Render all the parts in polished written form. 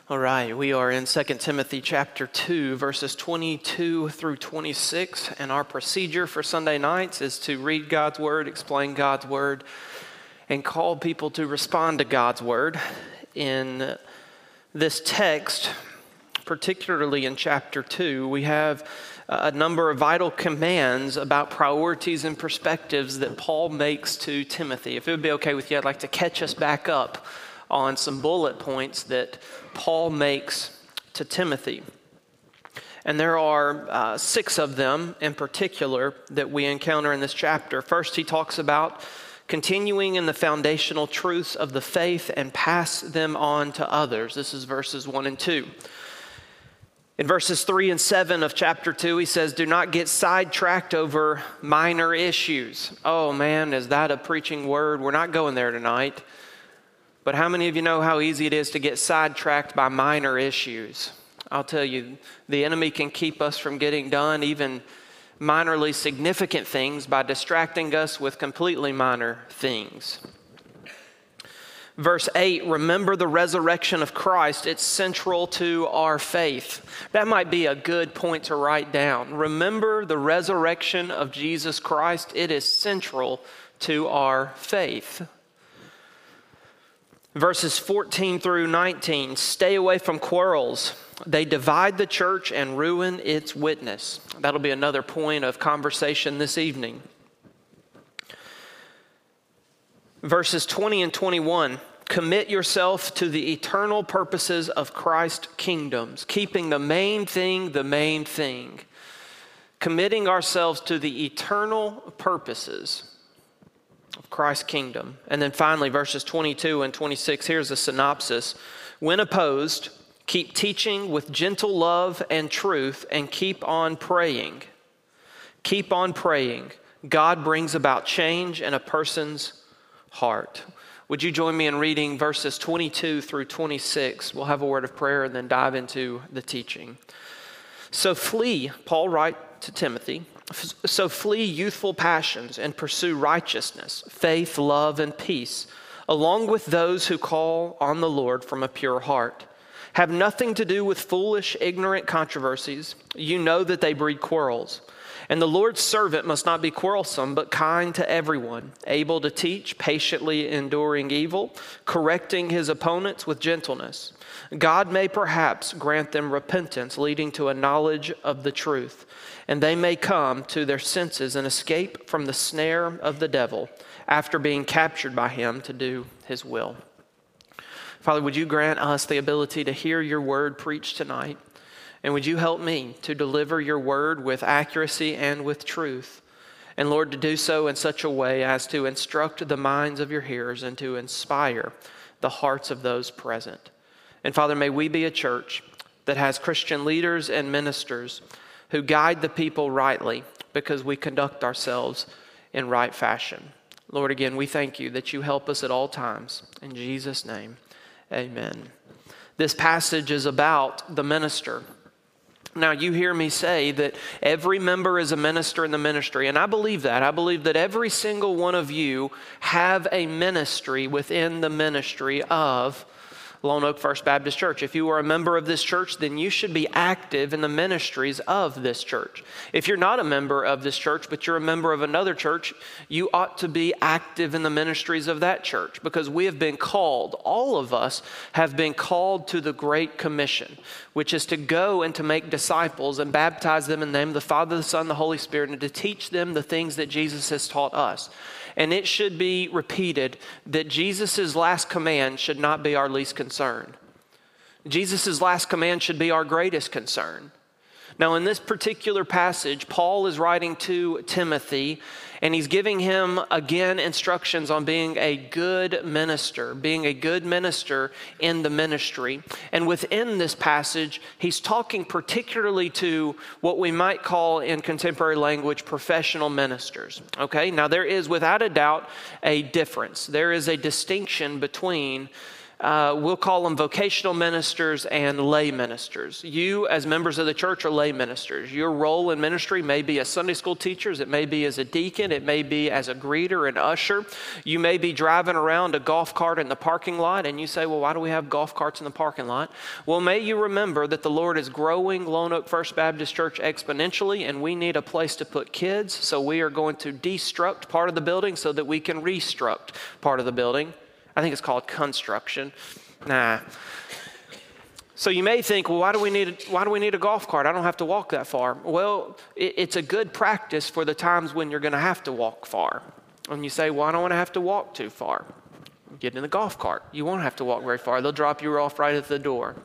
All right, we are in 2 Timothy chapter 2, verses 22 through 26, and our procedure for Sunday nights is to read God's Word, explain God's Word, and call people to respond to God's Word. In this text, particularly in chapter 2, we have a number of vital commands about priorities and perspectives that Paul makes to Timothy. If it would be okay with you, I'd like to catch us back up on some bullet points that Paul makes to Timothy. And there are 6 of them in particular that we encounter in this chapter. First, he talks about continuing in the foundational truths of the faith and pass them on to others. This is verses 1 and 2. In verses 3 and 7 of chapter 2, he says, do not get sidetracked over minor issues. Oh man, is that a preaching word? We're not going there tonight. But how many of you know how easy it is to get sidetracked by minor issues? I'll tell you, the enemy can keep us from getting done even minorly significant things by distracting us with completely minor things. Verse 8, remember the resurrection of Christ. It's central to our faith. That might be a good point to write down. Remember the resurrection of Jesus Christ. It is central to our faith. Verses 14 through 19, stay away from quarrels. They divide the church and ruin its witness. That'll be another point of conversation this evening. Verses 20 and 21, commit yourself to the eternal purposes of Christ's kingdoms, keeping the main thing the main thing. Committing ourselves to the eternal purposes of Christ's kingdom. And then finally, verses 22 and 26, here's a synopsis. When opposed, keep teaching with gentle love and truth and keep on praying. Keep on praying. God brings about change in a person's heart. Would you join me in reading verses 22 through 26? We'll have a word of prayer and then dive into the teaching. So flee, Paul writes to Timothy, so flee youthful passions and pursue righteousness, faith, love, and peace, along with those who call on the Lord from a pure heart. Have nothing to do with foolish, ignorant controversies. You know that they breed quarrels. And the Lord's servant must not be quarrelsome, but kind to everyone, able to teach, patiently enduring evil, correcting his opponents with gentleness. God may perhaps grant them repentance, leading to a knowledge of the truth, and they may come to their senses and escape from the snare of the devil after being captured by him to do his will. Father, would you grant us the ability to hear your word preached tonight? And would you help me to deliver your word with accuracy and with truth? And Lord, to do so in such a way as to instruct the minds of your hearers and to inspire the hearts of those present. And Father, may we be a church that has Christian leaders and ministers who guide the people rightly because we conduct ourselves in right fashion. Lord, again, we thank you that you help us at all times. In Jesus' name, amen. This passage is about the minister. Now, you hear me say that every member is a minister in the ministry, and I believe that. I believe that every single one of you have a ministry within the ministry of Lone Oak First Baptist Church. If you are a member of this church, then you should be active in the ministries of this church. If you're not a member of this church, but you're a member of another church, you ought to be active in the ministries of that church because we have been called, all of us have been called to the Great Commission, which is to go and to make disciples and baptize them in the name of the Father, the Son, and the Holy Spirit, and to teach them the things that Jesus has taught us. And it should be repeated that Jesus' last command should not be our least concern. Jesus' last command should be our greatest concern. Now, in this particular passage, Paul is writing to Timothy, and he's giving him, again, instructions on being a good minister in the ministry. And within this passage, he's talking particularly to what we might call in contemporary language professional ministers. Okay, now there is without a doubt a difference. There is a distinction between We'll call them vocational ministers and lay ministers. You, as members of the church, are lay ministers. Your role in ministry may be as Sunday school teachers. It may be as a deacon. It may be as a greeter and usher. You may be driving around a golf cart in the parking lot, and you say, well, why do we have golf carts in the parking lot? Well, may you remember that the Lord is growing Lone Oak First Baptist Church exponentially, and we need a place to put kids, so we are going to destruct part of the building so that we can restruct part of the building. I think it's called construction. So you may think, well, why do we need a golf cart? I don't have to walk that far. Well, it's a good practice for the times when you're going to have to walk far. And you say, well, I don't want to have to walk too far. Get in the golf cart. You won't have to walk very far. They'll drop you off right at the door.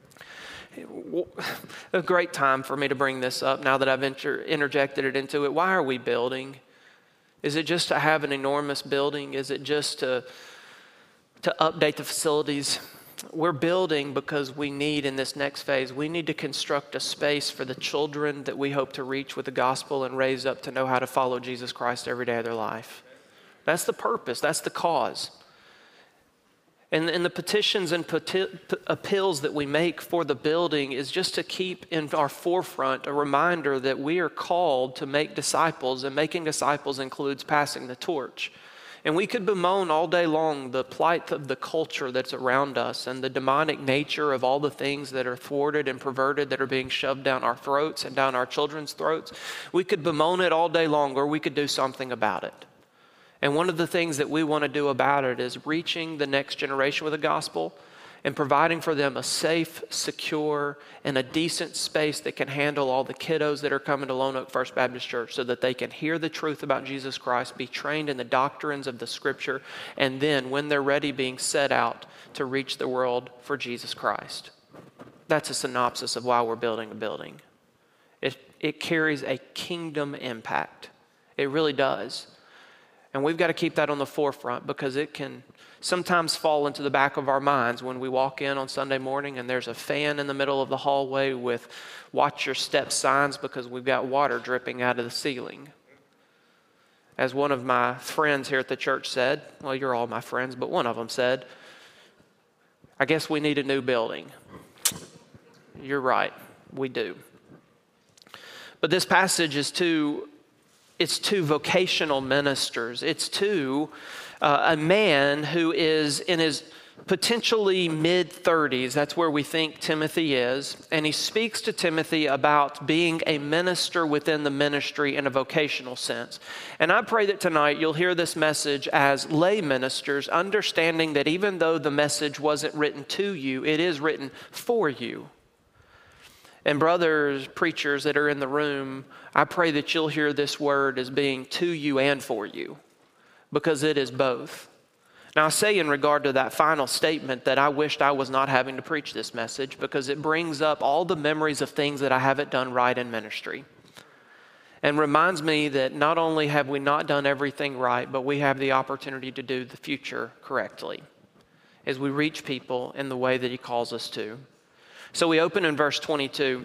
A great time for me to bring this up now that I've interjected it into it. Why are we building? Is it just to have an enormous building? Is it just to update the facilities? We're building because we need, in this next phase, we need to construct a space for the children that we hope to reach with the gospel and raise up to know how to follow Jesus Christ every day of their life. That's the purpose. That's the cause. And the petitions and appeals that we make for the building is just to keep in our forefront a reminder that we are called to make disciples, and making disciples includes passing the torch. And we could bemoan all day long the plight of the culture that's around us and the demonic nature of all the things that are thwarted and perverted that are being shoved down our throats and down our children's throats. We could bemoan it all day long, or we could do something about it. And one of the things that we want to do about it is reaching the next generation with the gospel and providing for them a safe, secure, and a decent space that can handle all the kiddos that are coming to Lone Oak First Baptist Church so that they can hear the truth about Jesus Christ, be trained in the doctrines of the Scripture, and then, when they're ready, being set out to reach the world for Jesus Christ. That's a synopsis of why we're building a building. It carries a kingdom impact. It really does. And we've got to keep that on the forefront, because it can sometimes fall into the back of our minds when we walk in on Sunday morning and there's a fan in the middle of the hallway with watch your step signs because we've got water dripping out of the ceiling. As one of my friends here at the church said, well, you're all my friends, but one of them said, I guess we need a new building. You're right, we do. But this passage is it's to vocational ministers. It's to a man who is in his potentially mid-30s. That's where we think Timothy is. And he speaks to Timothy about being a minister within the ministry in a vocational sense. And I pray that tonight you'll hear this message as lay ministers, understanding that even though the message wasn't written to you, it is written for you. And brothers, preachers that are in the room, I pray that you'll hear this word as being to you and for you, because it is both. Now, I say in regard to that final statement that I wished I was not having to preach this message, because it brings up all the memories of things that I haven't done right in ministry, and reminds me that not only have we not done everything right, but we have the opportunity to do the future correctly as we reach people in the way that He calls us to. So we open in verse 22.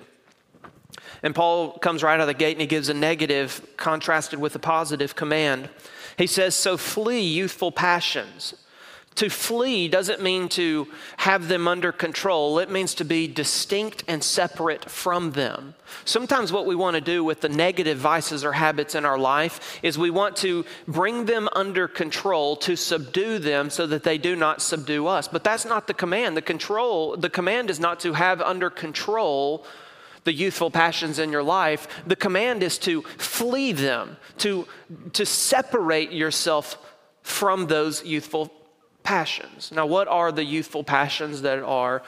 And Paul comes right out of the gate and he gives a negative contrasted with a positive command. He says, so flee youthful passions. To flee doesn't mean to have them under control. It means to be distinct and separate from them. Sometimes what we want to do with the negative vices or habits in our life is we want to bring them under control to subdue them so that they do not subdue us. But that's not the command. The command is not to have under control the youthful passions in your life. The command is to flee them, to separate yourself from those youthful passions. Now, what are the youthful passions that are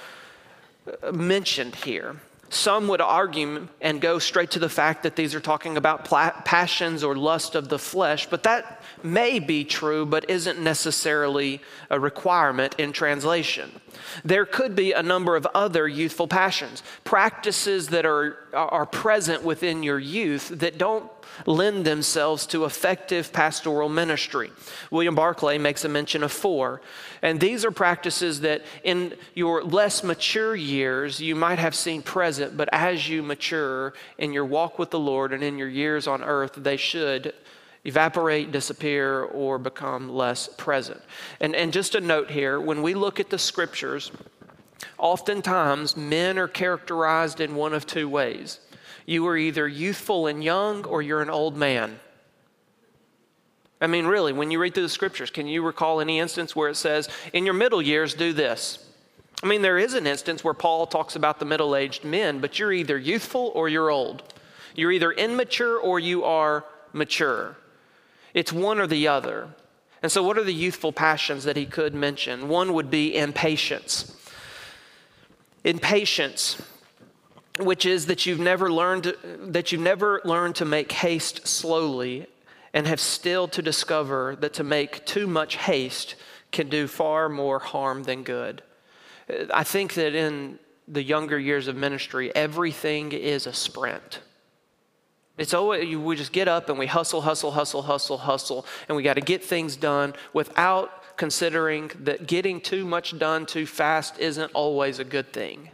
mentioned here? Some would argue and go straight to the fact that these are talking about passions or lust of the flesh, but that may be true, but isn't necessarily a requirement in translation. There could be a number of other youthful passions, practices that are present within your youth that don't lend themselves to effective pastoral ministry. William Barclay makes a mention of 4. And these are practices that in your less mature years you might have seen present, but as you mature in your walk with the Lord and in your years on earth, they should evaporate, disappear, or become less present. And just a note here, when we look at the scriptures, oftentimes men are characterized in one of two ways. You are either youthful and young, or you're an old man. I mean, really, when you read through the scriptures, can you recall any instance where it says, in your middle years, do this? I mean, there is an instance where Paul talks about the middle-aged men, but you're either youthful or you're old. You're either immature or you are mature. It's one or the other. And so what are the youthful passions that he could mention? One would be impatience. Impatience, which is that you've never learned to make haste slowly and have still to discover that to make too much haste can do far more harm than good. I think that in the younger years of ministry, everything is a sprint. It's always, we just get up and we hustle, and we got to get things done without considering that getting too much done too fast isn't always a good thing.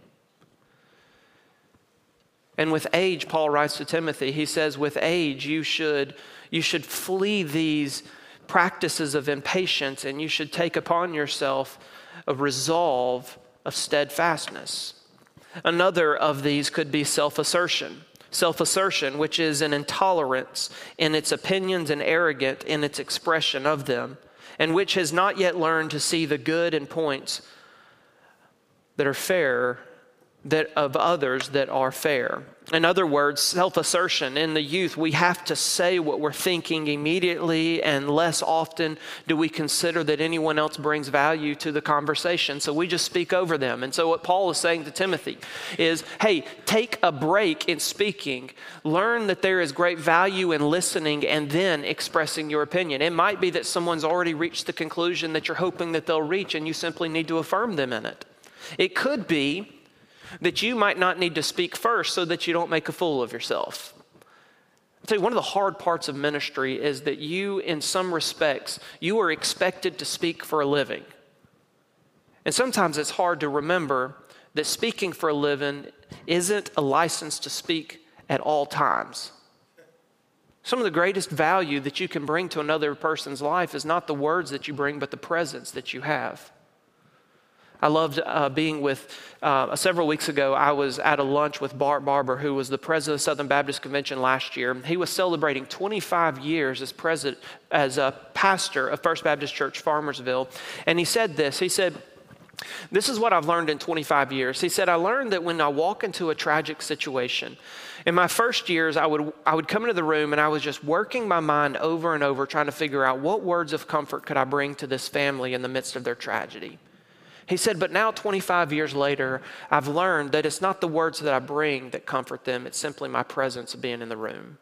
And with age, Paul writes to Timothy, he says, with age, you should flee these practices of impatience, and you should take upon yourself a resolve of steadfastness. Another of these could be self-assertion. Self-assertion, which is an intolerance in its opinions and arrogant in its expression of them, and which has not yet learned to see the good and points that are fair, that of others that are fair. In other words, self-assertion. In the youth, we have to say what we're thinking immediately, and less often do we consider that anyone else brings value to the conversation. So we just speak over them. And so what Paul is saying to Timothy is, hey, take a break in speaking. Learn that there is great value in listening and then expressing your opinion. It might be that someone's already reached the conclusion that you're hoping that they'll reach, and you simply need to affirm them in it. It could be that you might not need to speak first so that you don't make a fool of yourself. I'll tell you, one of the hard parts of ministry is that you, in some respects, you are expected to speak for a living. And sometimes it's hard to remember that speaking for a living isn't a license to speak at all times. Some of the greatest value that you can bring to another person's life is not the words that you bring, but the presence that you have. I loved being with, several weeks ago, I was at a lunch with Bart Barber, who was the president of the Southern Baptist Convention last year. He was celebrating 25 years as a pastor of First Baptist Church, Farmersville. And he said this, he said, this is what I've learned in 25 years. He said, I learned that when I walk into a tragic situation, in my first years, I would come into the room and I was just working my mind over and over, trying to figure out what words of comfort could I bring to this family in the midst of their tragedy. He said, but now 25 years later, I've learned that it's not the words that I bring that comfort them. It's simply my presence of being in the room.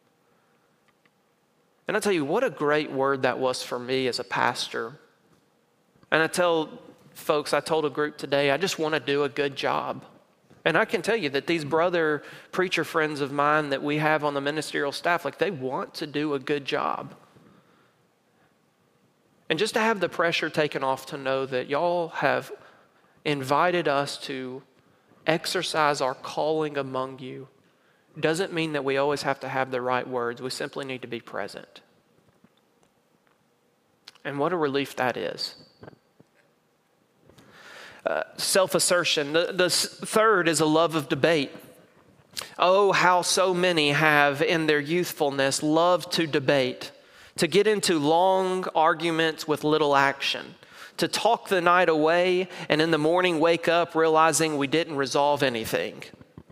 And I tell you, what a great word that was for me as a pastor. And I tell folks, I told a group today, I just want to do a good job. And I can tell you that these brother preacher friends of mine that we have on the ministerial staff, like they want to do a good job. And just to have the pressure taken off to know that y'all have invited us to exercise our calling among you doesn't mean that we always have to have the right words. We simply need to be present. And what a relief that is. Self-assertion. The third is a love of debate. Oh, how so many have in their youthfulness loved to debate, to get into long arguments with little action, to talk the night away and in the morning wake up realizing we didn't resolve anything.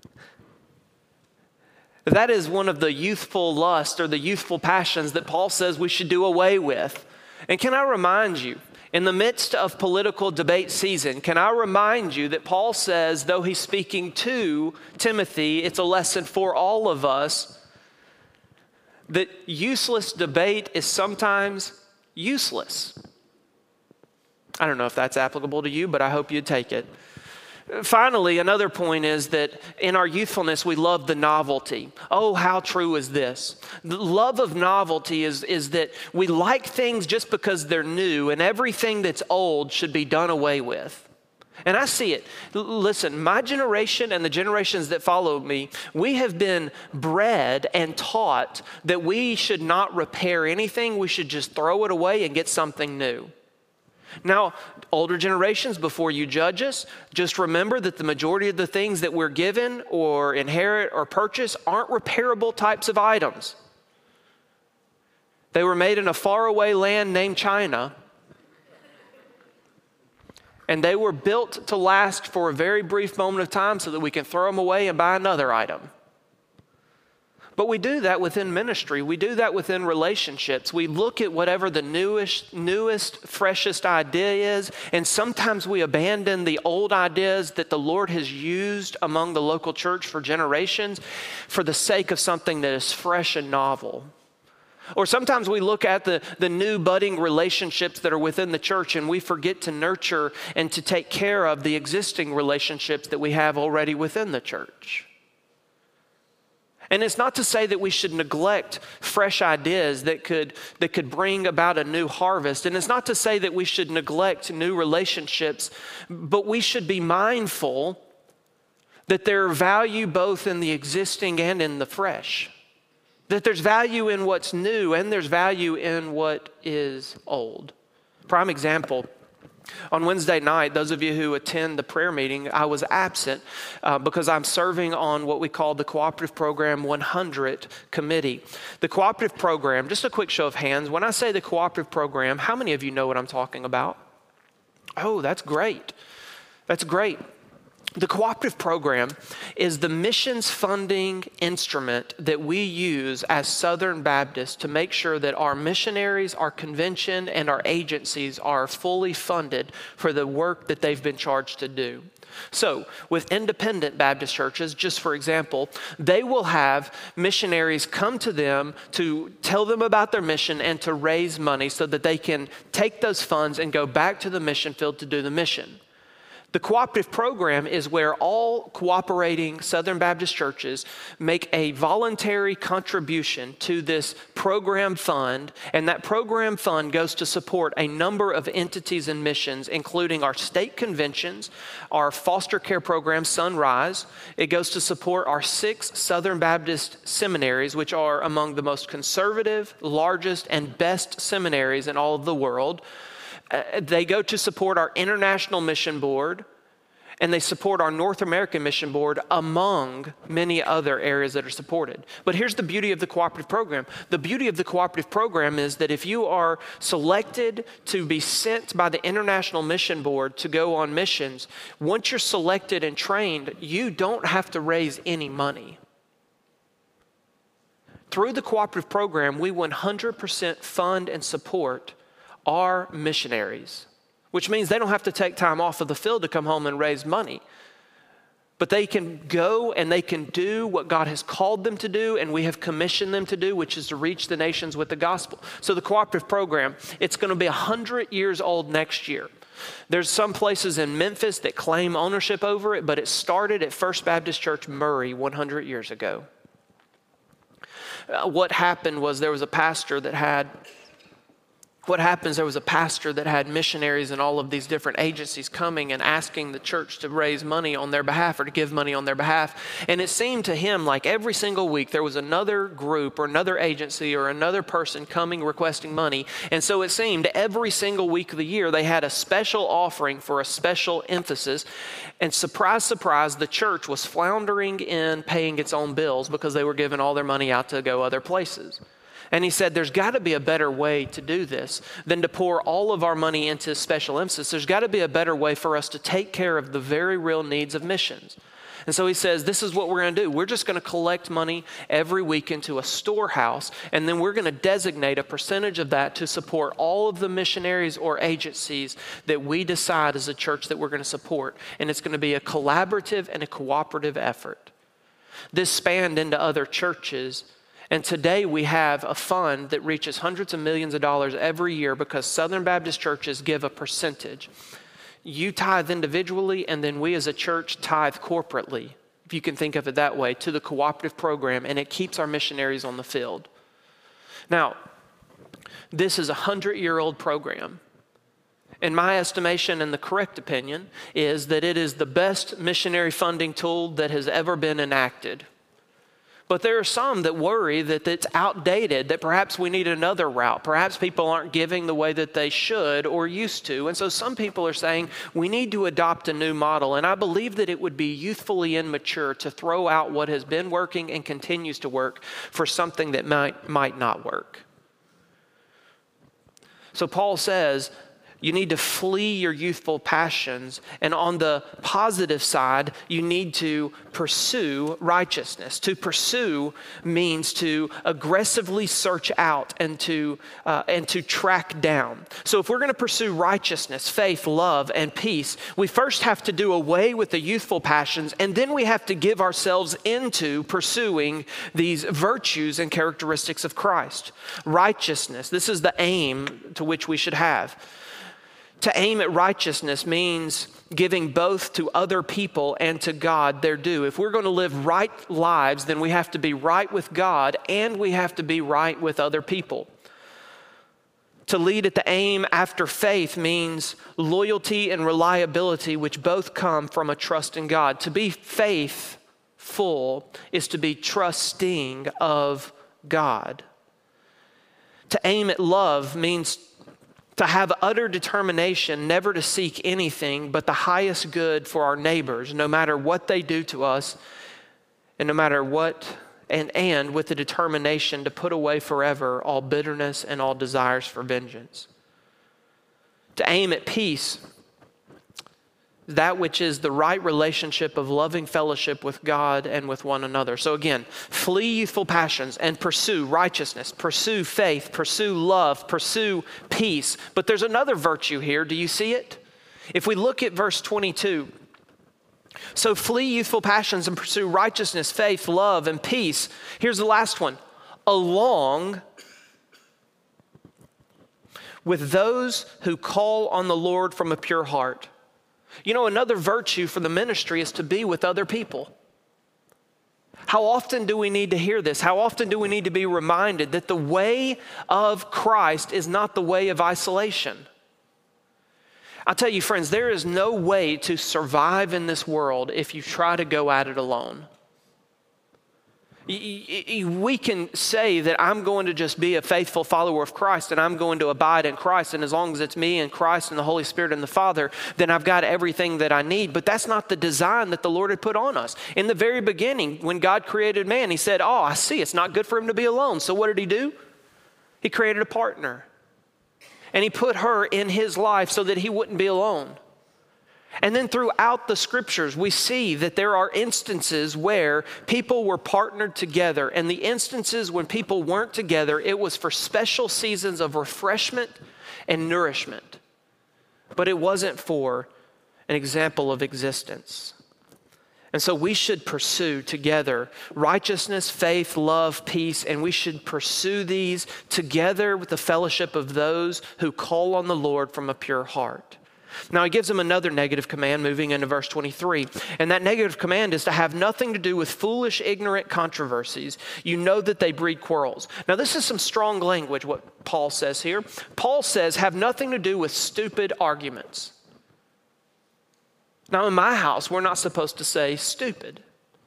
That is one of the youthful lusts or the youthful passions that Paul says we should do away with. And can I remind you, in the midst of political debate season, can I remind you that Paul says, though he's speaking to Timothy, it's a lesson for all of us, that useless debate is sometimes useless. I don't know if that's applicable to you, but I hope you'd take it. Finally, another point is that in our youthfulness, we love the novelty. Oh, how true is this? The love of novelty is that we like things just because they're new, and everything that's old should be done away with. And I see it. Listen, my generation and the generations that follow me, we have been bred and taught that we should not repair anything. We should just throw it away and get something new. Now, older generations, before you judge us, just remember that the majority of the things that we're given or inherit or purchase aren't repairable types of items. They were made in a faraway land named China. And they were built to last for a very brief moment of time so that we can throw them away and buy another item. But we do that within ministry. We do that within relationships. We look at whatever the newest, freshest idea is, and sometimes we abandon the old ideas that the Lord has used among the local church for generations for the sake of something that is fresh and novel. Or sometimes we look at the new budding relationships that are within the church and we forget to nurture and to take care of the existing relationships that we have already within the church. And it's not to say that we should neglect fresh ideas that could bring about a new harvest. And it's not to say that we should neglect new relationships, but we should be mindful that there are value both in the existing and in the fresh. That there's value in what's new and there's value in what is old. Prime example, on Wednesday night, those of you who attend the prayer meeting, I was absent because I'm serving on what we call the Cooperative Program 100 Committee. The Cooperative Program, just a quick show of hands, when I say the Cooperative Program, how many of you know what I'm talking about? Oh, that's great. That's great. The Cooperative Program is the missions funding instrument that we use as Southern Baptists to make sure that our missionaries, our convention, and our agencies are fully funded for the work that they've been charged to do. So, with independent Baptist churches, just for example, they will have missionaries come to them to tell them about their mission and to raise money so that they can take those funds and go back to the mission field to do the mission. The Cooperative Program is where all cooperating Southern Baptist churches make a voluntary contribution to this program fund, and that program fund goes to support a number of entities and missions, including our state conventions, our foster care program, Sunrise. It goes to support our 6 Southern Baptist seminaries, which are among the most conservative, largest, and best seminaries in all of the world. They go to support our International Mission Board, and they support our North American Mission Board, among many other areas that are supported. But here's the beauty of the Cooperative Program. The beauty of the Cooperative Program is that if you are selected to be sent by the International Mission Board to go on missions, once you're selected and trained, you don't have to raise any money. Through the Cooperative Program, we 100% fund and support are missionaries, which means they don't have to take time off of the field to come home and raise money. But they can go and they can do what God has called them to do and we have commissioned them to do, which is to reach the nations with the gospel. So the Cooperative Program, it's going to be 100 years old next year. There's some places in Memphis that claim ownership over it, but it started at First Baptist Church Murray 100 years ago. What happened was there was a pastor that had missionaries and all of these different agencies coming and asking the church to raise money on their behalf or to give money on their behalf. And it seemed to him like every single week there was another group or another agency or another person coming requesting money. And so it seemed every single week of the year they had a special offering for a special emphasis. And surprise, surprise, the church was floundering in paying its own bills because they were giving all their money out to go other places. And he said, there's got to be a better way to do this than to pour all of our money into special emphasis. There's got to be a better way for us to take care of the very real needs of missions. And so he says, this is what we're going to do. We're just going to collect money every week into a storehouse, and then we're going to designate a percentage of that to support all of the missionaries or agencies that we decide as a church that we're going to support. And it's going to be a collaborative and a cooperative effort. This spanned into other churches. And today we have a fund that reaches hundreds of millions of dollars every year because Southern Baptist churches give a percentage. You tithe individually, and then we as a church tithe corporately, if you can think of it that way, to the Cooperative Program, and it keeps our missionaries on the field. Now, this is a 100-year-old program. In my estimation, and the correct opinion, is that it is the best missionary funding tool that has ever been enacted. But there are some that worry that it's outdated, that perhaps we need another route. Perhaps people aren't giving the way that they should or used to. And so some people are saying we need to adopt a new model. And I believe that it would be youthfully immature to throw out what has been working and continues to work for something that might not work. So Paul says, you need to flee your youthful passions. And on the positive side, you need to pursue righteousness. To pursue means to aggressively search out and to track down. So if we're going to pursue righteousness, faith, love, and peace, we first have to do away with the youthful passions, and then we have to give ourselves into pursuing these virtues and characteristics of Christ. Righteousness, this is the aim to which we should have. To aim at righteousness means giving both to other people and to God their due. If we're going to live right lives, then we have to be right with God and we have to be right with other people. To lead at the aim after faith means loyalty and reliability, which both come from a trust in God. To be faithful is to be trusting of God. To aim at love means to have utter determination never to seek anything but the highest good for our neighbors, no matter what they do to us, and no matter what, and with the determination to put away forever all bitterness and all desires for vengeance. To aim at peace, that which is the right relationship of loving fellowship with God and with one another. So again, flee youthful passions and pursue righteousness, pursue faith, pursue love, pursue peace. But there's another virtue here. Do you see it? If we look at verse 22, so flee youthful passions and pursue righteousness, faith, love, and peace. Here's the last one. Along with those who call on the Lord from a pure heart. You know, another virtue for the ministry is to be with other people. How often do we need to hear this? How often do we need to be reminded that the way of Christ is not the way of isolation? I'll tell you, friends, there is no way to survive in this world if you try to go at it alone. We can say that I'm going to just be a faithful follower of Christ and I'm going to abide in Christ, and as long as it's me and Christ and the Holy Spirit and the Father, then I've got everything that I need. But that's not the design that the Lord had put on us. In the very beginning, when God created man, he said, I see it's not good for him to be alone. So what did he do? He created a partner. And he put her in his life so that he wouldn't be alone. And then throughout the scriptures, we see that there are instances where people were partnered together. And the instances when people weren't together, it was for special seasons of refreshment and nourishment. But it wasn't for an example of existence. And so we should pursue together righteousness, faith, love, peace, and we should pursue these together with the fellowship of those who call on the Lord from a pure heart. Now he gives them another negative command moving into verse 23. And that negative command is to have nothing to do with foolish, ignorant controversies. You know that they breed quarrels. Now this is some strong language, what Paul says here. Paul says, have nothing to do with stupid arguments. Now in my house, we're not supposed to say stupid.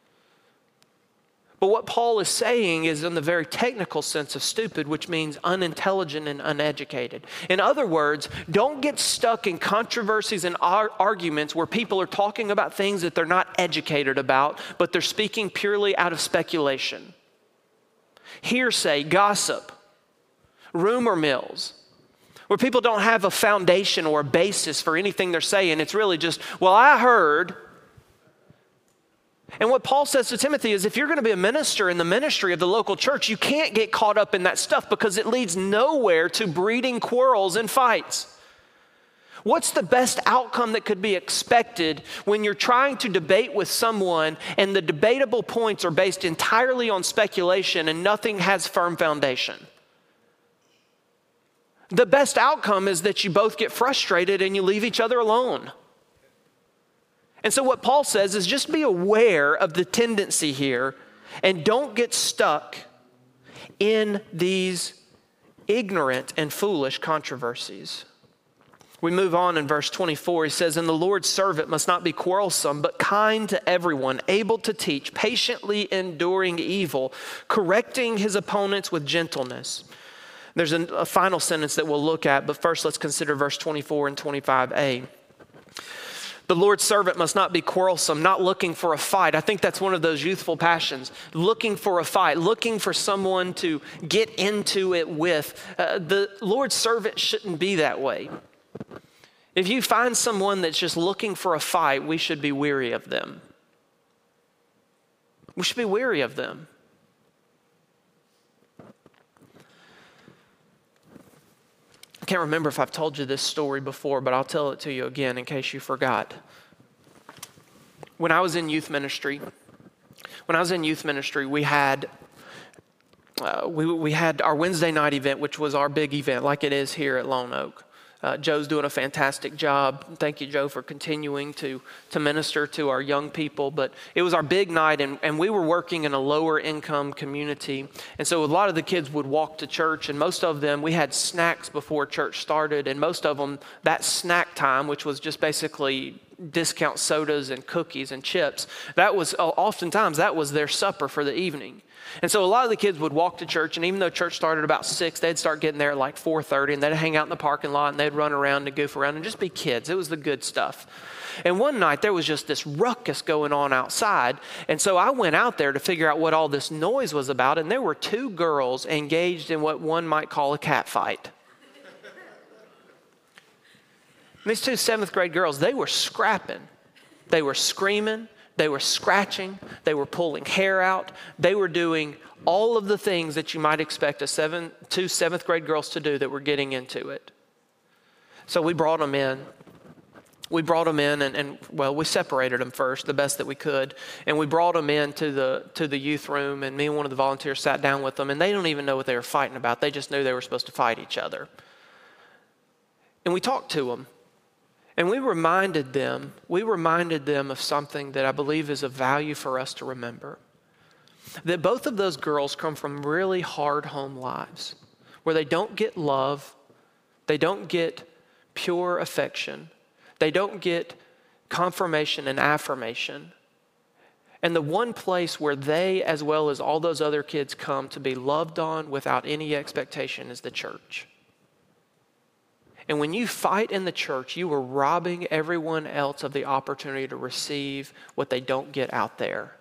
But what Paul is saying is in the very technical sense of stupid, which means unintelligent and uneducated. In other words, don't get stuck in controversies and arguments where people are talking about things that they're not educated about, but they're speaking purely out of speculation. Hearsay, gossip, rumor mills, where people don't have a foundation or a basis for anything they're saying. It's really just, well, I heard. And what Paul says to Timothy is if you're going to be a minister in the ministry of the local church, you can't get caught up in that stuff because it leads nowhere to breeding quarrels and fights. What's the best outcome that could be expected when you're trying to debate with someone and the debatable points are based entirely on speculation and nothing has firm foundation? The best outcome is that you both get frustrated and you leave each other alone. And so what Paul says is just be aware of the tendency here and don't get stuck in these ignorant and foolish controversies. We move on in verse 24. He says, "And the Lord's servant must not be quarrelsome, but kind to everyone, able to teach, patiently enduring evil, correcting his opponents with gentleness." There's a final sentence that we'll look at, but first let's consider verse 24 and 25a. The Lord's servant must not be quarrelsome, not looking for a fight. I think that's one of those youthful passions, looking for a fight, looking for someone to get into it with. The Lord's servant shouldn't be that way. If you find someone that's just looking for a fight, we should be weary of them. We should be weary of them. I can't remember if I've told you this story before, but I'll tell it to you again in case you forgot. When I was in youth ministry, we had our Wednesday night event, which was our big event, like it is here at Lone Oak. Joe's doing a fantastic job. Thank you, Joe, for continuing to minister to our young people. But it was our big night, and we were working in a lower income community. And so a lot of the kids would walk to church, and most of them, we had snacks before church started, and most of them, that snack time, which was just basically discount sodas and cookies and chips, that was oftentimes that was their supper for the evening. And so a lot of the kids would walk to church, and even though church started about 6, they'd start getting there at like 4:30, and they'd hang out in the parking lot, and they'd run around and goof around and just be kids. It was the good stuff. And one night there was just this ruckus going on outside, and so I went out there to figure out what all this noise was about, and there were 2 girls engaged in what one might call a cat fight. And these 2 7th grade girls, they were scrapping. They were screaming. They were scratching. They were pulling hair out. They were doing all of the things that you might expect 2 7th grade girls to do that were getting into it. So we brought them in. And we separated them first, the best that we could. And we brought them into the youth room, and me and one of the volunteers sat down with them, and they don't even know what they were fighting about. They just knew they were supposed to fight each other. And we talked to them. And we reminded them of something that I believe is of value for us to remember. That both of those girls come from really hard home lives where they don't get love, they don't get pure affection, they don't get confirmation and affirmation. And the one place where they, as well as all those other kids, come to be loved on without any expectation is the church. And when you fight in the church, you are robbing everyone else of the opportunity to receive what they don't get out there.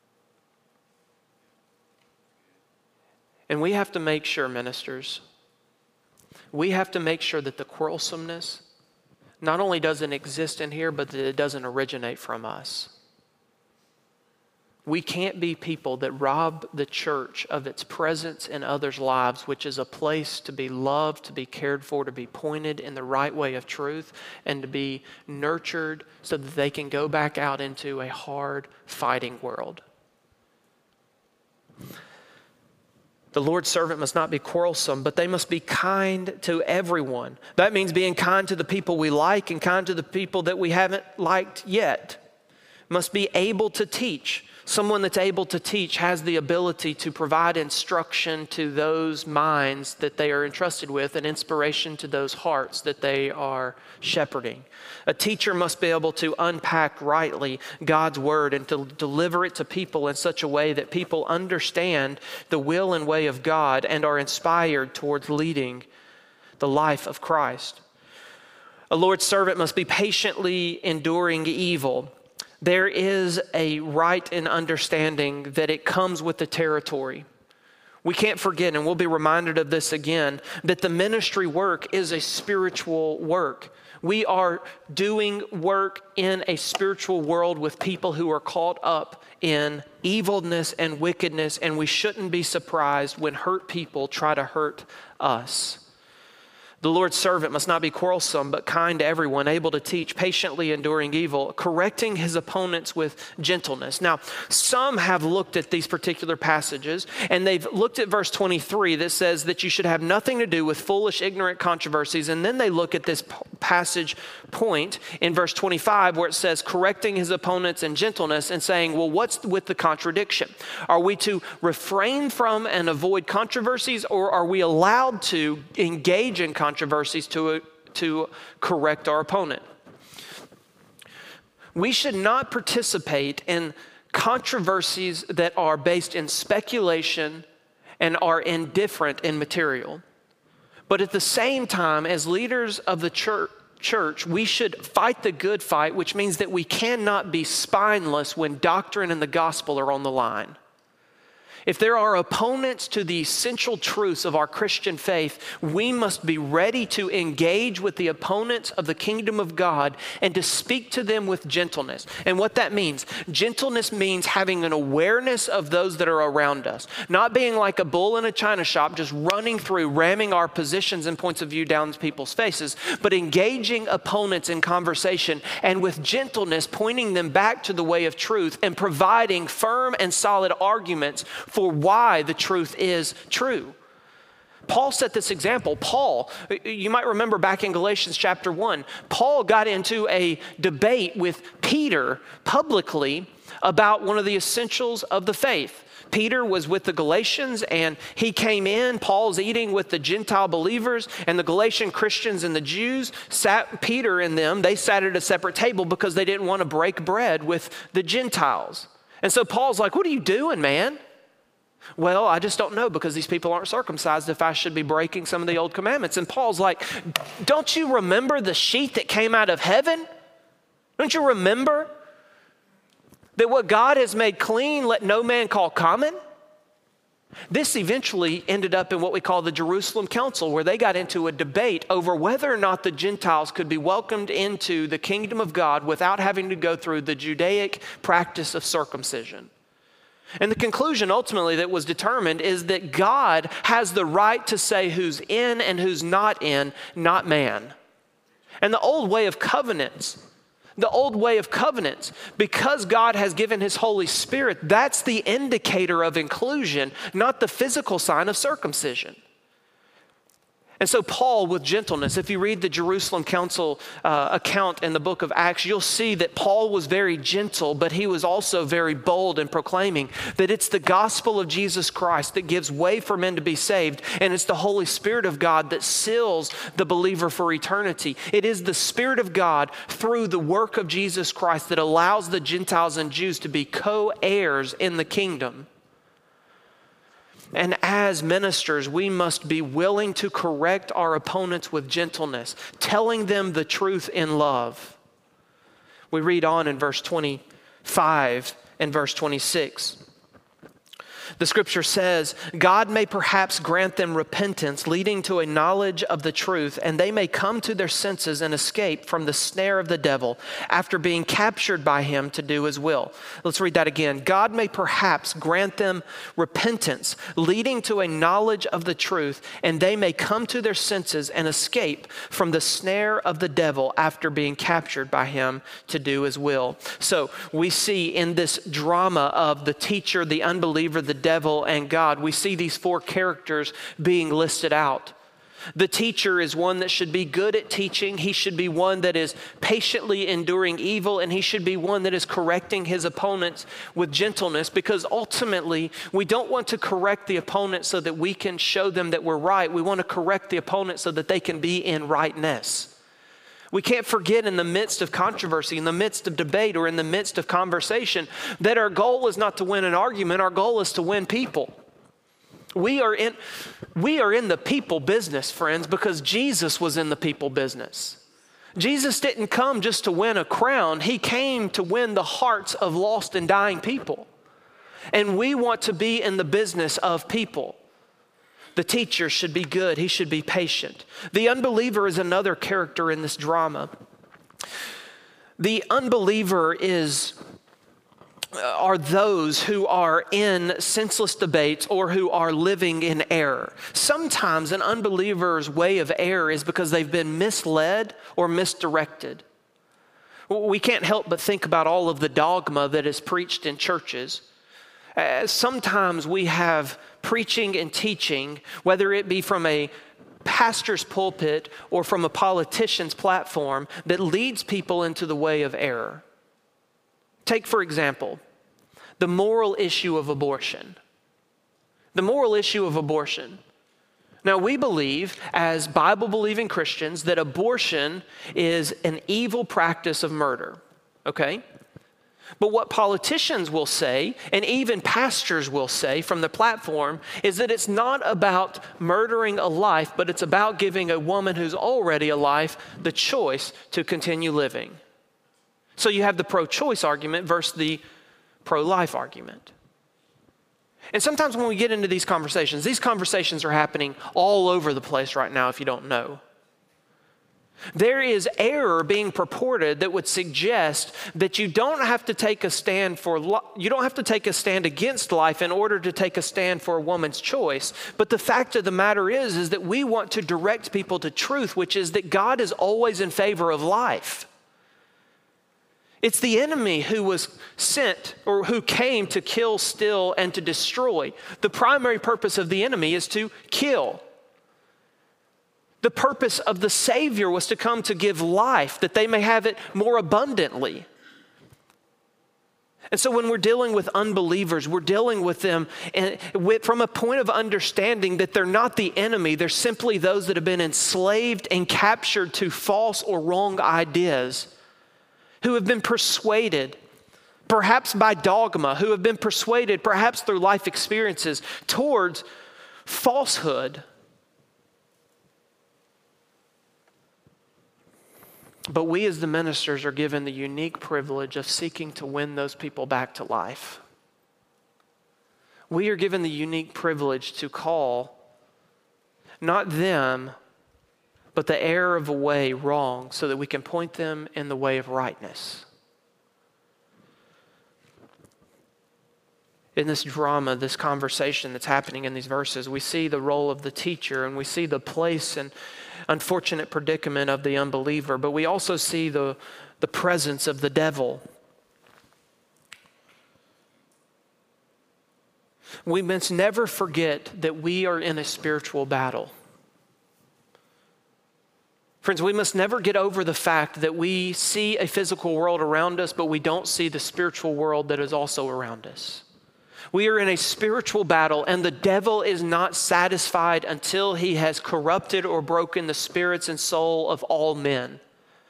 And we have to make sure, ministers, we have to make sure that the quarrelsomeness not only doesn't exist in here, but that it doesn't originate from us. We can't be people that rob the church of its presence in others' lives, which is a place to be loved, to be cared for, to be pointed in the right way of truth, and to be nurtured so that they can go back out into a hard, fighting world. The Lord's servant must not be quarrelsome, but they must be kind to everyone. That means being kind to the people we like and kind to the people that we haven't liked yet. Must be able to teach. Someone that's able to teach has the ability to provide instruction to those minds that they are entrusted with and inspiration to those hearts that they are shepherding. A teacher must be able to unpack rightly God's word and to deliver it to people in such a way that people understand the will and way of God and are inspired towards leading the life of Christ. A Lord's servant must be patiently enduring evil. There is a right and understanding that it comes with the territory. We can't forget, and we'll be reminded of this again, that the ministry work is a spiritual work. We are doing work in a spiritual world with people who are caught up in evilness and wickedness, and we shouldn't be surprised when hurt people try to hurt us. The Lord's servant must not be quarrelsome, but kind to everyone, able to teach, patiently enduring evil, correcting his opponents with gentleness. Now, some have looked at these particular passages, and they've looked at verse 23 that says that you should have nothing to do with foolish, ignorant controversies. And then they look at this passage point in verse 25 where it says correcting his opponents in gentleness and saying, well, what's with the contradiction? Are we to refrain from and avoid controversies, or are we allowed to engage in controversies to to correct our opponent. We should not participate in controversies that are based in speculation and are indifferent in material. But at the same time, as leaders of the church, we should fight the good fight, which means that we cannot be spineless when doctrine and the gospel are on the line. If there are opponents to the essential truths of our Christian faith, we must be ready to engage with the opponents of the kingdom of God and to speak to them with gentleness. And what that means, gentleness means having an awareness of those that are around us, not being like a bull in a china shop, just running through, ramming our positions and points of view down people's faces, but engaging opponents in conversation and with gentleness, pointing them back to the way of truth and providing firm and solid arguments for why the truth is true. Paul set this example. Paul, you might remember back in Galatians chapter 1, Paul got into a debate with Peter publicly about one of the essentials of the faith. Peter was with the Galatians and he came in. Paul's eating with the Gentile believers, and the Galatian Christians and the Jews Peter and them, they sat at a separate table because they didn't want to break bread with the Gentiles. And so Paul's like, "What are you doing, man?" "Well, I just don't know because these people aren't circumcised if I should be breaking some of the old commandments." And Paul's like, "Don't you remember the sheet that came out of heaven? Don't you remember that what God has made clean, let no man call common?" This eventually ended up in what we call the Jerusalem Council, where they got into a debate over whether or not the Gentiles could be welcomed into the kingdom of God without having to go through the Judaic practice of circumcision. And the conclusion ultimately that was determined is that God has the right to say who's in and who's not in, not man. And the old way of covenants, because God has given his Holy Spirit, that's the indicator of inclusion, not the physical sign of circumcision. And so Paul, with gentleness, if you read the Jerusalem Council account in the book of Acts, you'll see that Paul was very gentle, but he was also very bold in proclaiming that it's the gospel of Jesus Christ that gives way for men to be saved, and it's the Holy Spirit of God that seals the believer for eternity. It is the Spirit of God through the work of Jesus Christ that allows the Gentiles and Jews to be co-heirs in the kingdom. And as ministers, we must be willing to correct our opponents with gentleness, telling them the truth in love. We read on in verse 25 and verse 26. The scripture says, "God may perhaps grant them repentance leading to a knowledge of the truth, and they may come to their senses and escape from the snare of the devil after being captured by him to do his will." Let's read that again. God may perhaps grant them repentance leading to a knowledge of the truth, and they may come to their senses and escape from the snare of the devil after being captured by him to do his will. So we see in this drama of the teacher, the unbeliever, the devil, and God, we see these four characters being listed out. The teacher is one that should be good at teaching. He should be one that is patiently enduring evil, and he should be one that is correcting his opponents with gentleness, because ultimately we don't want to correct the opponent so that we can show them that we're right. We want to correct the opponent so that they can be in rightness. We can't forget in the midst of controversy, in the midst of debate, or in the midst of conversation, that our goal is not to win an argument. Our goal is to win people. We are in the people business, friends, because Jesus was in the people business. Jesus didn't come just to win a crown. He came to win the hearts of lost and dying people. And we want to be in the business of people. The teacher should be good. He should be patient. The unbeliever is another character in this drama. The unbeliever are those who are in senseless debates or who are living in error. Sometimes an unbeliever's way of error is because they've been misled or misdirected. We can't help but think about all of the dogma that is preached in churches. Sometimes we have preaching and teaching, whether it be from a pastor's pulpit or from a politician's platform, that leads people into the way of error. Take, for example, the moral issue of abortion. The moral issue of abortion. Now, we believe, as Bible-believing Christians, that abortion is an evil practice of murder, okay? But what politicians will say, and even pastors will say from the platform, is that it's not about murdering a life, but it's about giving a woman who's already alive the choice to continue living. So you have the pro-choice argument versus the pro-life argument. And sometimes when we get into these conversations are happening all over the place right now if you don't know. There is error being purported that would suggest that you don't have to take a stand against life in order to take a stand for a woman's choice. But the fact of the matter is that we want to direct people to truth, which is that God is always in favor of life. It's the enemy who was sent or who came to kill, steal, and to destroy. The primary purpose of the enemy is to kill. The purpose of the Savior was to come to give life, that they may have it more abundantly. And so when we're dealing with unbelievers, we're dealing with them from a point of understanding that they're not the enemy. They're simply those that have been enslaved and captured to false or wrong ideas, who have been persuaded, perhaps by dogma, who have been persuaded, perhaps through life experiences, towards falsehood. But we as the ministers are given the unique privilege of seeking to win those people back to life. We are given the unique privilege to call not them, but the error of a way wrong, so that we can point them in the way of rightness. In this drama, this conversation that's happening in these verses, we see the role of the teacher, and we see the place and unfortunate predicament of the unbeliever, but we also see the presence of the devil. We must never forget that we are in a spiritual battle. Friends, we must never get over the fact that we see a physical world around us, but we don't see the spiritual world that is also around us. We are in a spiritual battle, and the devil is not satisfied until he has corrupted or broken the spirits and soul of all men.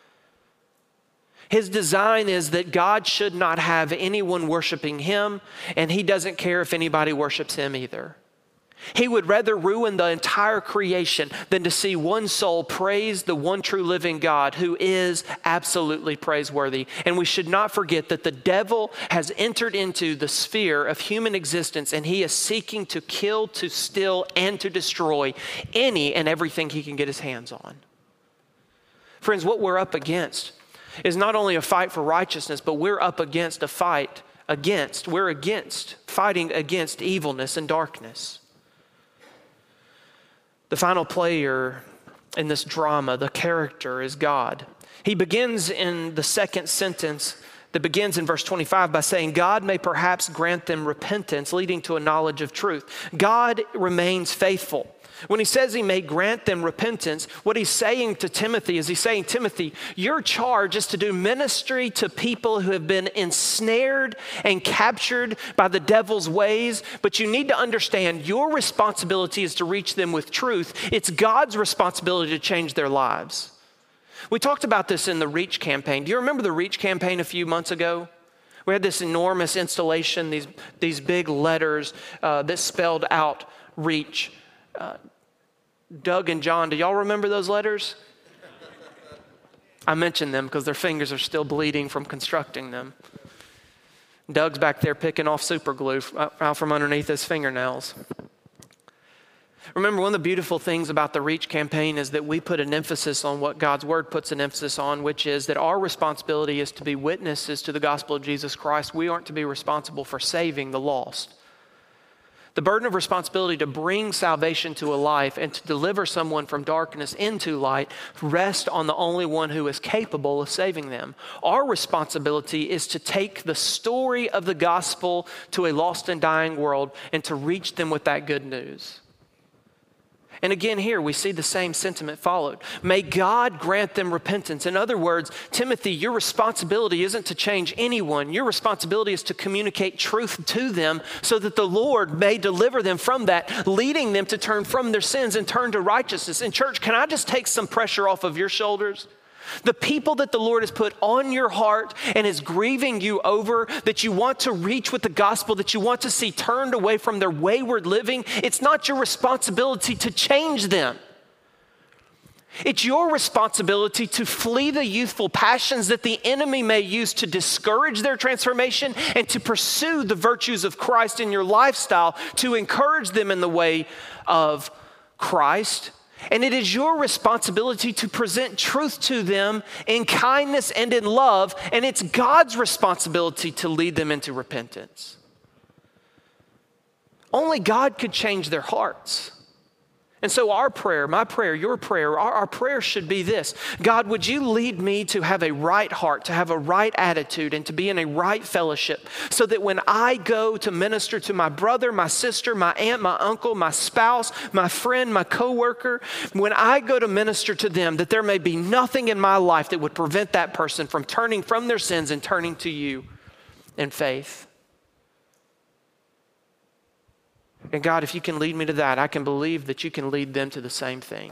His design is that God should not have anyone worshiping him, and he doesn't care if anybody worships him either. He would rather ruin the entire creation than to see one soul praise the one true living God who is absolutely praiseworthy. And we should not forget that the devil has entered into the sphere of human existence, and he is seeking to kill, to steal, and to destroy any and everything he can get his hands on. Friends, what we're up against is not only a fight for righteousness, but we're up against fighting against evilness and darkness. The final player in this drama, the character, is God. He begins in the second sentence that begins in verse 25 by saying, God may perhaps grant them repentance, leading to a knowledge of truth. God remains faithful. When he says he may grant them repentance, what he's saying to Timothy is he's saying, Timothy, your charge is to do ministry to people who have been ensnared and captured by the devil's ways, but you need to understand your responsibility is to reach them with truth. It's God's responsibility to change their lives. We talked about this in the REACH campaign. Do you remember the REACH campaign a few months ago? We had this enormous installation, these big letters that spelled out REACH. Doug and John, do y'all remember those letters? I mentioned them because their fingers are still bleeding from constructing them. Doug's back there picking off super glue out from underneath his fingernails. Remember, one of the beautiful things about the REACH campaign is that we put an emphasis on what God's word puts an emphasis on, which is that our responsibility is to be witnesses to the gospel of Jesus Christ. We aren't to be responsible for saving the lost. The burden of responsibility to bring salvation to a life and to deliver someone from darkness into light rests on the only one who is capable of saving them. Our responsibility is to take the story of the gospel to a lost and dying world and to reach them with that good news. And again, here we see the same sentiment followed. May God grant them repentance. In other words, Timothy, your responsibility isn't to change anyone. Your responsibility is to communicate truth to them so that the Lord may deliver them from that, leading them to turn from their sins and turn to righteousness. And church, can I just take some pressure off of your shoulders? The people that the Lord has put on your heart and is grieving you over, that you want to reach with the gospel, that you want to see turned away from their wayward living, it's not your responsibility to change them. It's your responsibility to flee the youthful passions that the enemy may use to discourage their transformation and to pursue the virtues of Christ in your lifestyle, to encourage them in the way of Christ. And it is your responsibility to present truth to them in kindness and in love, and it's God's responsibility to lead them into repentance. Only God could change their hearts. And so our prayer, my prayer, your prayer, our prayer should be this: God, would you lead me to have a right heart, to have a right attitude, and to be in a right fellowship, so that when I go to minister to my brother, my sister, my aunt, my uncle, my spouse, my friend, my coworker, when I go to minister to them, that there may be nothing in my life that would prevent that person from turning from their sins and turning to you in faith. And God, if you can lead me to that, I can believe that you can lead them to the same thing.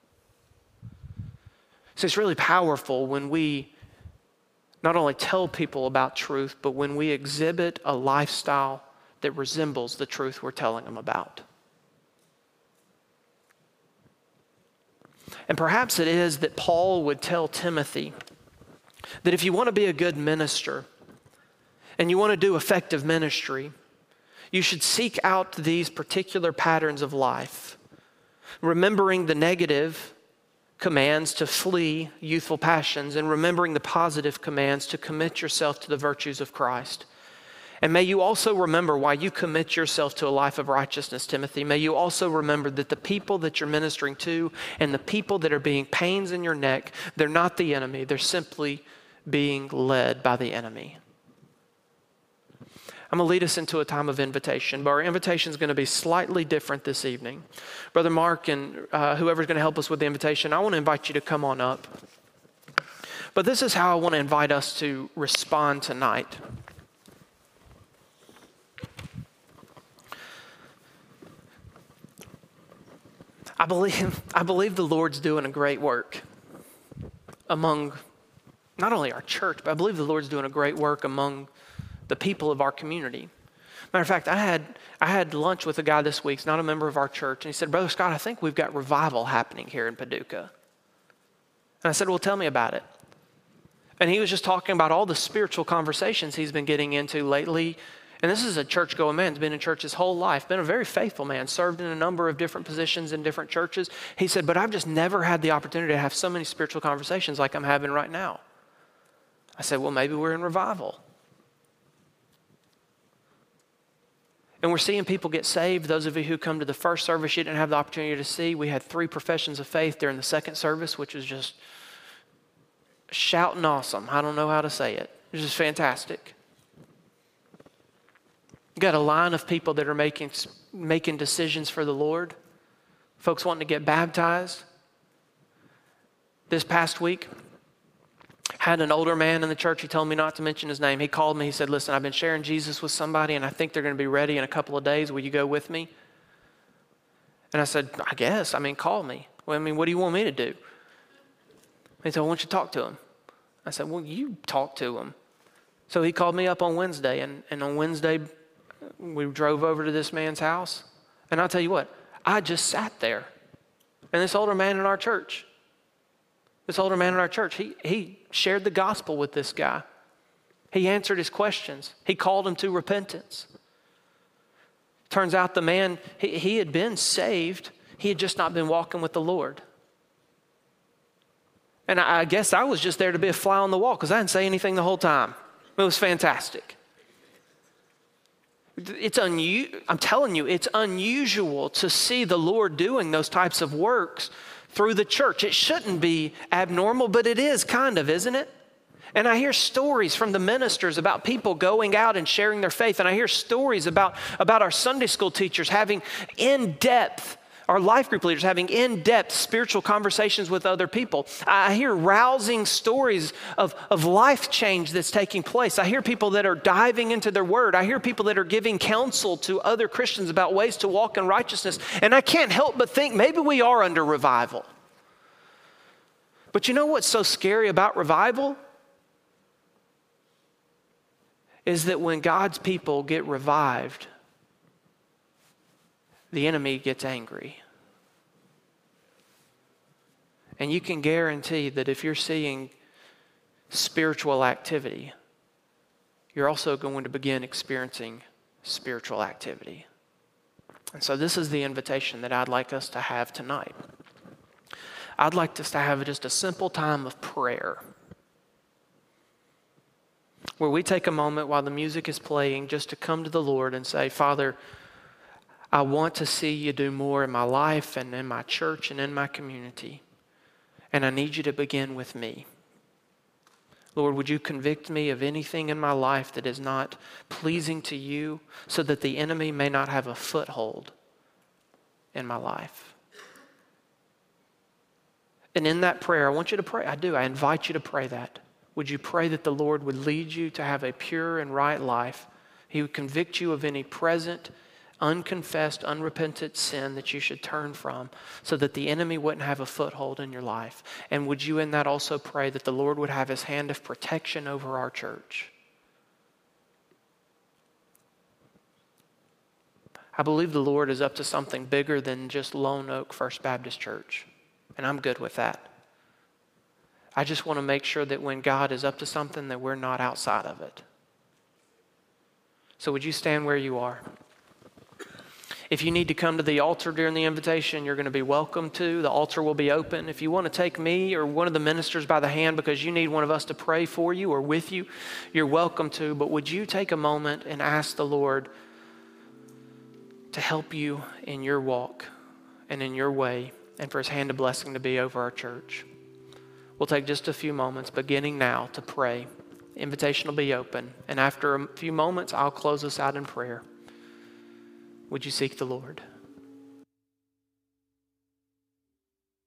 So it's really powerful when we not only tell people about truth, but when we exhibit a lifestyle that resembles the truth we're telling them about. And perhaps it is that Paul would tell Timothy that if you want to be a good minister and you want to do effective ministry, you should seek out these particular patterns of life, remembering the negative commands to flee youthful passions and remembering the positive commands to commit yourself to the virtues of Christ. And may you also remember why you commit yourself to a life of righteousness, Timothy. May you also remember that the people that you're ministering to and the people that are being pains in your neck, they're not the enemy. They're simply being led by the enemy. I'm going to lead us into a time of invitation, but our invitation is going to be slightly different this evening. Brother Mark and whoever's going to help us with the invitation, I want to invite you to come on up. But this is how I want to invite us to respond tonight. I believe the Lord's doing a great work among not only our church, but I believe the Lord's doing a great work among the people of our community. Matter of fact, I had lunch with a guy this week. He's not a member of our church. And he said, Brother Scott, I think we've got revival happening here in Paducah. And I said, well, tell me about it. And he was just talking about all the spiritual conversations he's been getting into lately. And this is a church-going man. He's been in church his whole life, been a very faithful man, served in a number of different positions in different churches. He said, but I've just never had the opportunity to have so many spiritual conversations like I'm having right now. I said, well, maybe we're in revival. And we're seeing people get saved. Those of you who come to the first service, you didn't have the opportunity to see. We had 3 professions of faith during the second service, which was just shouting awesome. I don't know how to say it. It was just fantastic. You got a line of people that are making decisions for the Lord. Folks wanting to get baptized. This past week, had an older man in the church. He told me not to mention his name. He called me. He said, listen, I've been sharing Jesus with somebody, and I think they're going to be ready in a couple of days. Will you go with me? And I said, I guess. Call me. Well, what do you want me to do? He said, well, why don't you talk to him? I said, well, you talk to him. So he called me up on Wednesday, and on Wednesday, we drove over to this man's house. And I'll tell you what, I just sat there. And this older man in our church, he shared the gospel with this guy. He answered his questions. He called him to repentance. Turns out the man, he had been saved. He had just not been walking with the Lord. And I guess I was just there to be a fly on the wall because I didn't say anything the whole time. It was fantastic. I'm telling you, it's unusual to see the Lord doing those types of works through the church. It shouldn't be abnormal, but it is kind of, isn't it? And I hear stories from the ministers about people going out and sharing their faith. And I hear stories about our Sunday school teachers having in-depth our life group leaders having in-depth spiritual conversations with other people. I hear rousing stories of life change that's taking place. I hear people that are diving into their word. I hear people that are giving counsel to other Christians about ways to walk in righteousness. And I can't help but think maybe we are under revival. But you know what's so scary about revival? Is that when God's people get revived, the enemy gets angry. And you can guarantee that if you're seeing spiritual activity, you're also going to begin experiencing spiritual activity. And so this is the invitation that I'd like us to have tonight. I'd like us to have just a simple time of prayer, where we take a moment while the music is playing just to come to the Lord and say, Father, I want to see you do more in my life and in my church and in my community. And I need you to begin with me. Lord, would you convict me of anything in my life that is not pleasing to you so that the enemy may not have a foothold in my life? And in that prayer, I want you to pray. I invite you to pray that. Would you pray that the Lord would lead you to have a pure and right life? He would convict you of any present, unconfessed, unrepentant sin that you should turn from so that the enemy wouldn't have a foothold in your life. And would you in that also pray that the Lord would have his hand of protection over our church? I believe the Lord is up to something bigger than just Lone Oak First Baptist Church, and I'm good with that. I just want to make sure that when God is up to something that we're not outside of it. So would you stand where you are? If you need to come to the altar during the invitation, you're going to be welcome to. The altar will be open. If you want to take me or one of the ministers by the hand because you need one of us to pray for you or with you, you're welcome to. But would you take a moment and ask the Lord to help you in your walk and in your way, and for his hand of blessing to be over our church? We'll take just a few moments, beginning now, to pray. The invitation will be open. And after a few moments, I'll close us out in prayer. Would you seek the Lord?